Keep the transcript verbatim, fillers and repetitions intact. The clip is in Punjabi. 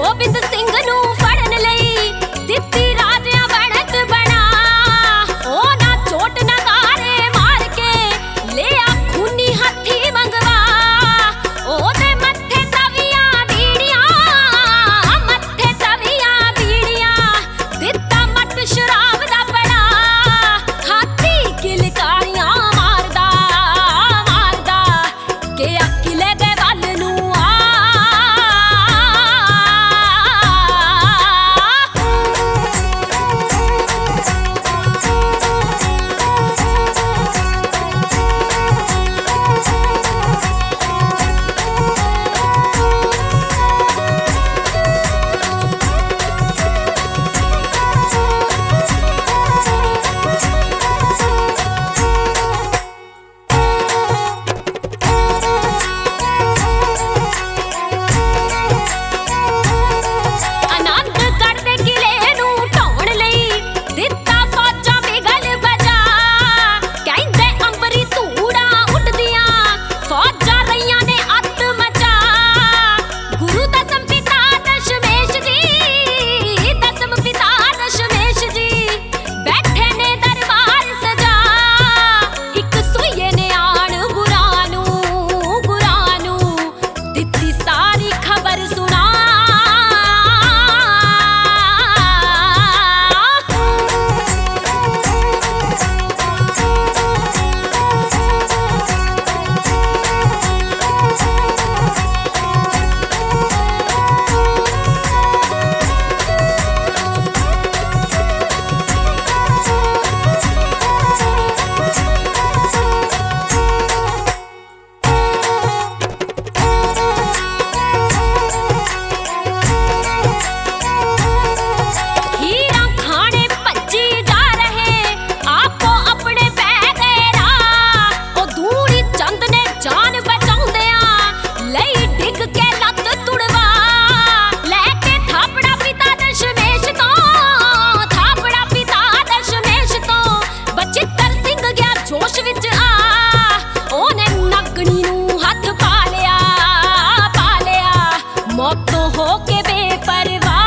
ਗੋਬਿੰਦ ਸਿੰਘ ਨੂੰ ਫੜਨ ਲਈ ਦਿੱਤੀ ਰਾਜਿਆਂ ਬਣਤ ਬਣਾ। ਉਹ ਨਾ ਚੋਟ ਨਗਾਰੇ ਮਾਰ ਕੇ ਲਿਆ ਖੂਨੀ ਹੱਥੀ ਮੰਗਵਾ। ਉਹਦੇ ਮੱਥੇ ਤਵੀਆਂ ਬੀੜੀਆਂ, ਮੱਥੇ ਤਵੀਆਂ ਬੀੜੀਆਂ, ਦਿੱਤਾ ਮੱਟ ਸ਼ਰਾਬ ਦਾ ਬੜਾ। ਹਾਥੀ ਕਿਲਕਾਰੀਆਂ ਮਾਰਦਾ ਮਾਰਦਾ ਕਿ ਆ ਕਿਲੇ ਦੇ ਵੱਲ ਨੂੰ ਆ। ਆਨੰਦਗੜ੍ਹ ਦੇ ਕਿਲੇ ਨੂੰ ਢਾਉਣ ਲਈ ਦਿੱਤਾ ਫੌਜਾਂ ਬਿਗਲ ਬਜਾ। ਕਹਿੰਦੇ ਅੰਬਰੀ ਧੂੜਾਂ ਉੱਡਦੀਆਂ, ਫੌਜਾਂ ਰਹੀਆਂ ਨੇ ਅੱਤ ਮਚਾ। ਗੁਰੂ ਦਸਮ ਪਿਤਾ ਦਸ਼ਮੇਸ਼ ਜੀ, ਦਸਮ ਪਿਤਾ ਦਸ਼ਮੇਸ਼ ਜੀ ਬੈਠੇ ਨੇ ਦਰਬਾਰ ਸਜਾ। ਇੱਕ ਸੂਈਏ ਨੇ ਆਣ ਗੁਰਾਂ ਨੂੰ, ਗੁਰਾਂ ਨੂੰ ਦਿੱਤੀ ਸਾਰੀ ਖਬਰ ਸੁਣਾ। ਹੀਰਾਂ ਖਾਣੇ ਭੱਜੀ ਜਾ ਰਹੇ, ਆਪੋ ਆਪਣੇ ਪੈ ਗਏ ਰਾਹ। ਉਹ ਧੂੜੀ ਚੰਦ ਨੇ ਜਾਨ ਬਚਾਉਂਦਿਆਂ ਲਈ ਡਿੱਗ ਕੇ ਲੱਤ ਤੁੜਵਾ। ਲੈ ਕੇ ਥਾਪੜਾ ਪਿਤਾ ਦਸ਼ਮੇਸ਼ ਤੋਂ, ਥਾਪੜਾ ਪਿਤਾ ਦਸ਼ਮੇਸ਼ ਤੋਂ ਬਚਿੱਤਰ ਸਿੰਘ ਗਿਆ ਜੋਸ਼ ਵਿੱਚ ਆ। ਉਹਨੇ ਨਾਗਣੀ ਨੂੰ ਹੱਥ ਪਾ ਲਿਆ, ਪਾ ਲਿਆ, ਮੌਤ ਤੋਂ ਹੋ ਕੇ ਬੇਪਰਵਾਹ।